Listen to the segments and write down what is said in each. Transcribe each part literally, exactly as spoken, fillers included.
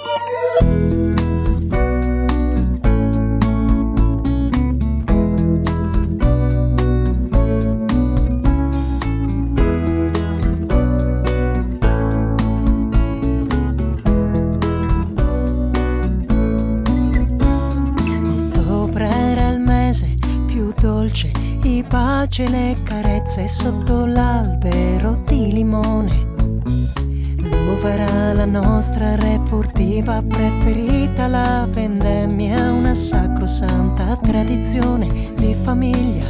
I baci e le carezze sotto l'albero di limone, dove era la nostra re furtiva preferita, la vendemmia, una sacrosanta tradizione di famiglia.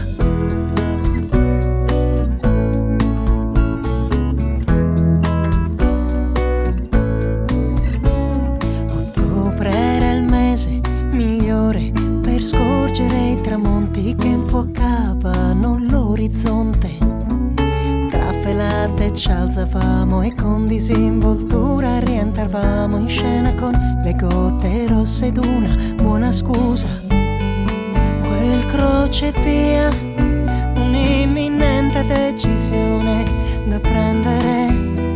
Ottobre era il mese migliore per scorgere i tramonti che infuocavano l'orizzonte. Trafelate ci alzavamo e con disinvoltura rientravamo in scena con le gote rosse d'una buona scusa. Quel crocevia, un'imminente decisione da prendere.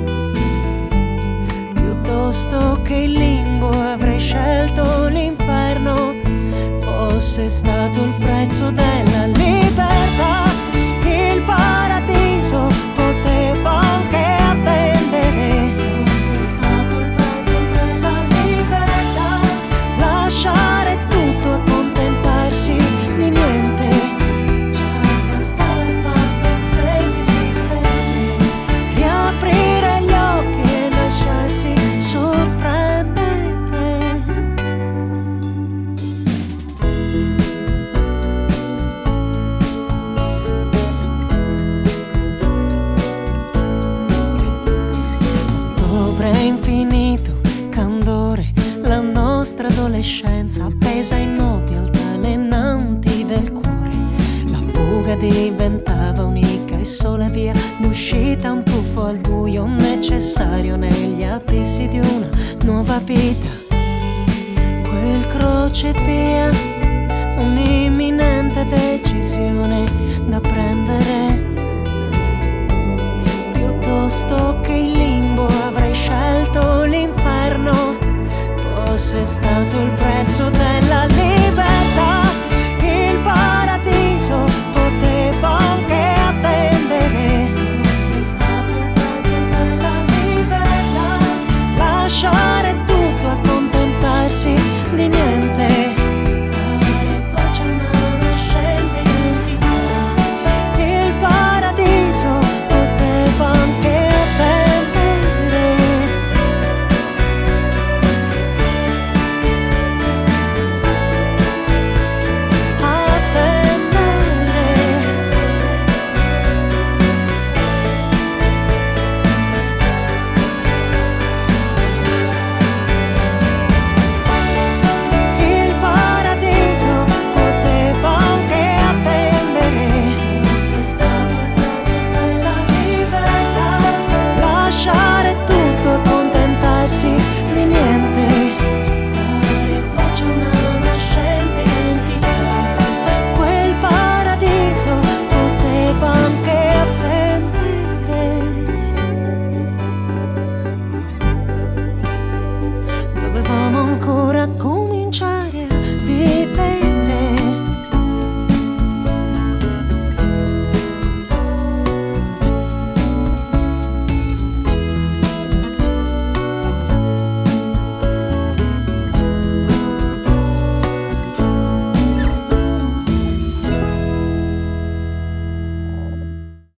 Piuttosto che il limbo avrei scelto l'inferno, fosse stato il prezzo della libertà. Il paradiso poteva anche attendere, fosse stato il prezzo della libertà. Lasciare tutto, accontentarsi di niente, già bastava il fatto sei esistente. Riaprire gli occhi e lasciarsi sorprendere. Infinito candore, la nostra adolescenza appesa ai nodi altalenanti del cuore. La fuga diventava unica e sola via d'uscita, un tuffo al buio necessario negli abissi di una nuova vita. Quel crocevia, un'imminente decisione da prendere. Piuttosto che il limbo avrei scelto l'inferno, fosse stato il